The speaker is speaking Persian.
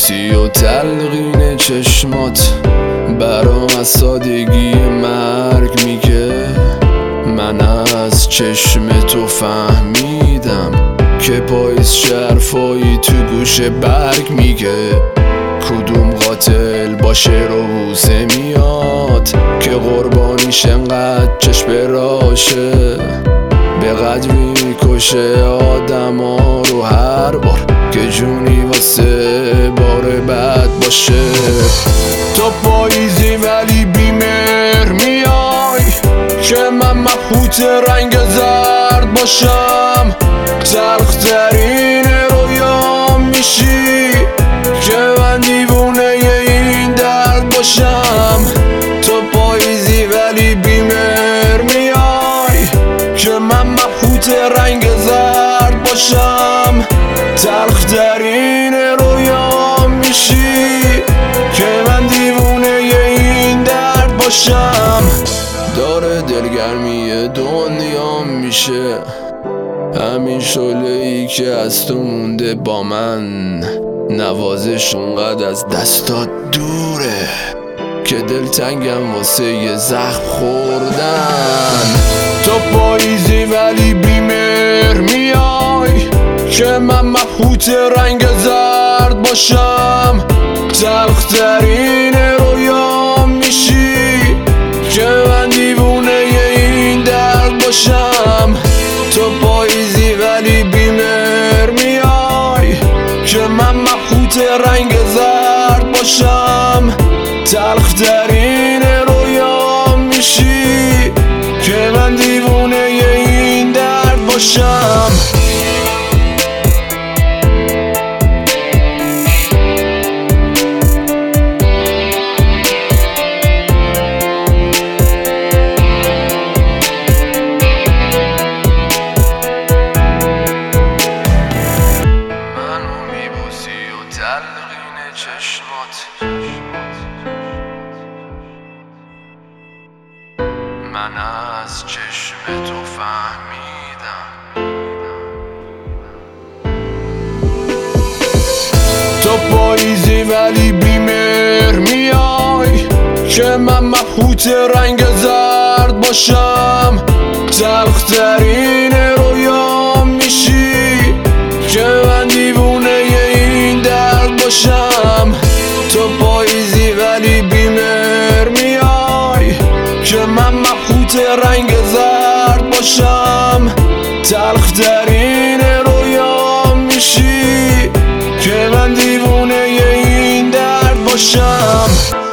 میبوسی و تلقین چشمات برام از سادگی مرگ میگه. من از چشم تو فهمیدم که پاییز شرفایی تو گوش برگ میگه. کدوم قاتل با شعر و بوسه میاد که قربانیش انقدر چشم راشه. به قدر میکشه آدم ها رو هر بار که جونی واسه بار بد باشه. تو پاییزی ولی بیمهر میای که من مبهوت رنگ زرد باشم. تلخترین رویام میشی که من دیوونه این درد باشم. تو پاییزی ولی بیمهر میای که من مبهوت رنگ زرد باشم. تلخترین رویام میشی که من دیوونه این درد باشم. داره دلگرمی دنیا میشه همین شعله‌ای که از تو مونده با من. نوازش اونقدر از دستات دوره که دلتنگم واسه یه زخم خوردن. تو پاییزی ولی بیمهر میای که من مبهوت رنگ زرد باشم. تلخترین رویام میشی که من دیوونه این درد باشم. تو پاییزی ولی بیمهر میای که من مبهوت رنگ زرد باشم. تلخترین رویام میشی که من دیوونه این درد باشم. تلقین چشمات من از چشم تو فهمیدم. تو پاییزی ولی بیمهر میای که من مبهوت رنگ زرد باشم. تلخترین رویام میشی که من دیوونه این درد باشم. تو پاییزی ولی بیمهر میای که من مبهوت رنگ زرد باشم. تلخترین رویام میشی که من دیوونه این درد باشم.